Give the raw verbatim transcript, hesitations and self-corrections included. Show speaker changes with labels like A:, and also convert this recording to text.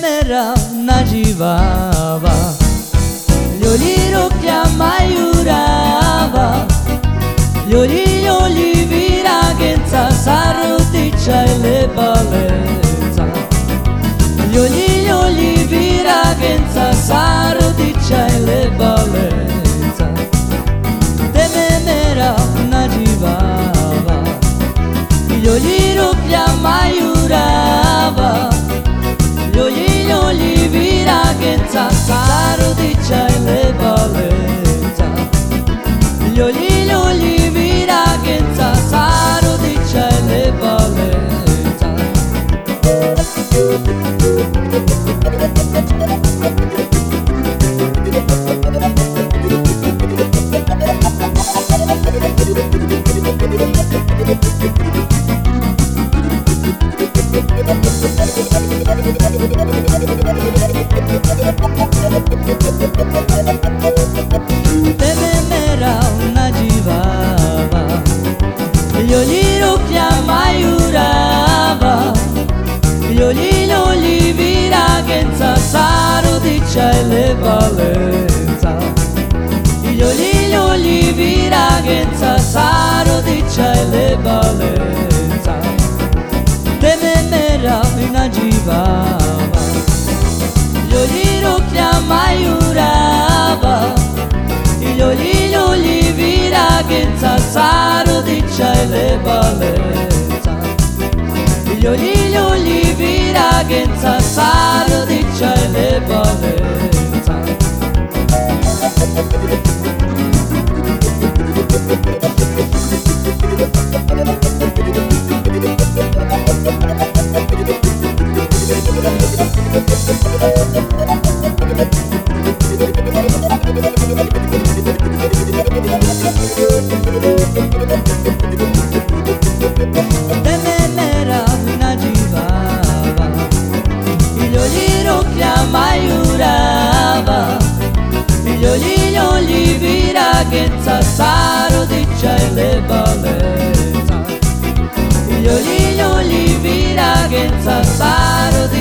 A: Tememera nagivava, gli oli rocchi ammaiurava, gli oli gli oli viragenza, sarroticcia e le valenza. Gli oli gli oli viragenza, sarroticcia e le valenza. Tememera nagivava, gli oli rocchi ammaiurava, gli oli gli oli viragenza, sarroticcia e le valenza. Gli oli gli oli viragenza, sarroticcia e le valenza. Tememera nagivava, gli oli rocchi ammaiurava, gli oli gli oli viragenza, sarroticcia e le valenza. Gli oli gli oli viragenza, sarroticcia e le valenza. Tememera nagivava, gli oli rocchi ammaiurava, gli oli gli oli viragenza, sarroticcia e le valenza. Gli oli gli oli viragenza, sarroticcia e le valenza. Tememera nagivava, gli oli rocchi ammaiurava, gli oli gli oli viragenza, sarroticcia e le valenza. Gli oli gli oli viragenza, sarroticcia